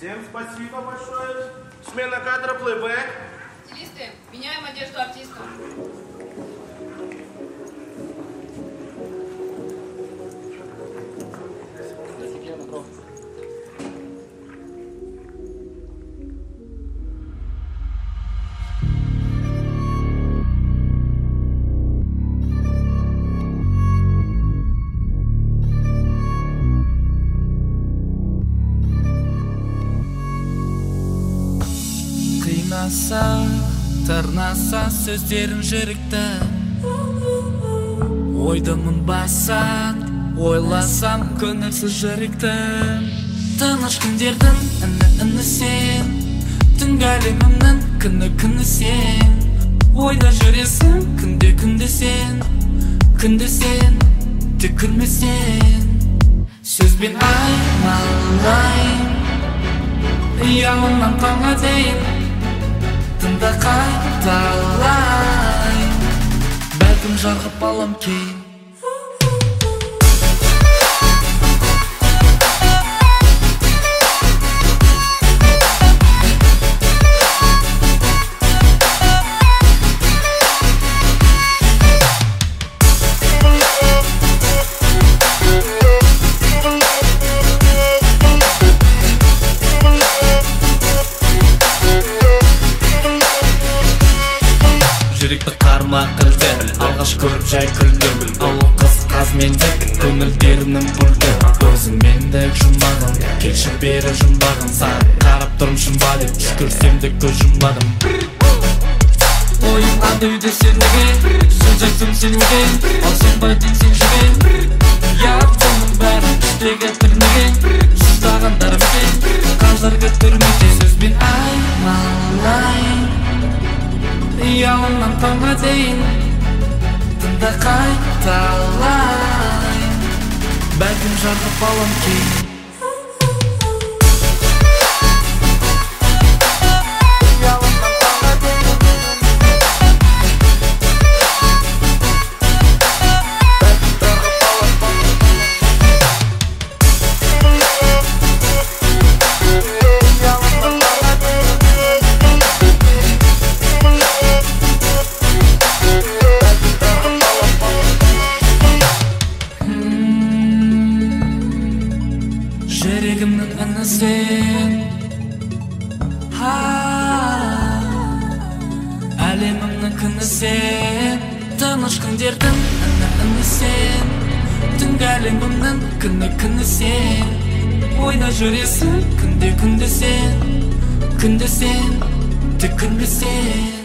Всем спасибо большое. Смена кадра, плейбэк. Стилисты, меняем одежду артистам. Тырнаса сөздерің жүректі, ойдымын басат, ойласам көңілсіз жүректі. Тыныш күндердің үні сен, түнгі әлемімнің күні сен. Ойда жүресің күнде сен, тек күлмесен. Сөзбен аймалайын, ұялымнан таңға дейін, тыңда қайталайын, бәлкім жарқып алам кейін. Жүректі қарма қылден, алғаш көріп жай күлдім. Ауыл қыз қазмендік, көңілдерінің бүлді. Өзіңмендік жұмбағым, келші бері жұмбағым. Саған қарап тұрым шымба деп, түшкірсем де көз жұмбадым. Ойым қанды үйде сен неге, сөз айтсам сен неге, ал сен байдың сен жүге. Яптымның бәрін іштегі түрмеге, шыдағандар меке, қазіргі түрмеге. Сөзбен аймалайын, ұялымнан таңға дейін, тыңда қайталайын, бәлкім жарқып алам кейін. Жүрегімнің үні сен, әлемімнің күні сен. Тыныш күндердің үні сен, түнгі әлемімнің күні сен. Ойда жүресің күнде сен, тек күлмесен.